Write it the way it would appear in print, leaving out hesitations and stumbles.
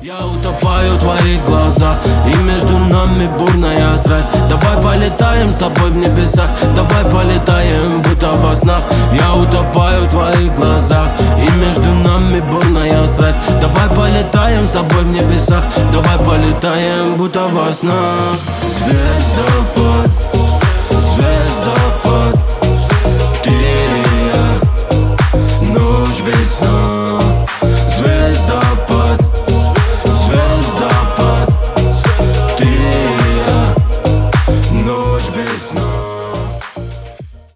Я утопаю в твоих глазах, и между нами бурная страсть. Давай полетаем с тобой в небесах, давай полетаем, будто во снах. Я утопаю в твоих глазах, и между нами бурная страсть. Давай полетаем с тобой в небесах, давай полетаем, будто во снах. Звездопад.